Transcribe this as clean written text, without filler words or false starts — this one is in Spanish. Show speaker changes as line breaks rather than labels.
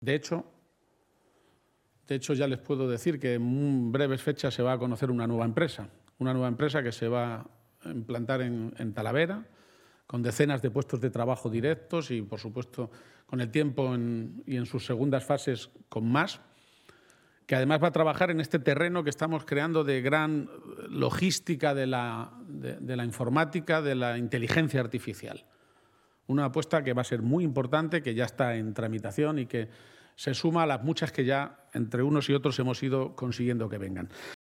De hecho, ya les puedo decir que en breves fechas se va a conocer una nueva empresa que se va a implantar en Talavera, con decenas de puestos de trabajo directos y, por supuesto, con el tiempo y en sus segundas fases con más, que además va a trabajar en este terreno que estamos creando de gran logística de la informática, de la inteligencia artificial. Una apuesta que va a ser muy importante, que ya está en tramitación y que se suma a las muchas que ya entre unos y otros hemos ido consiguiendo que vengan.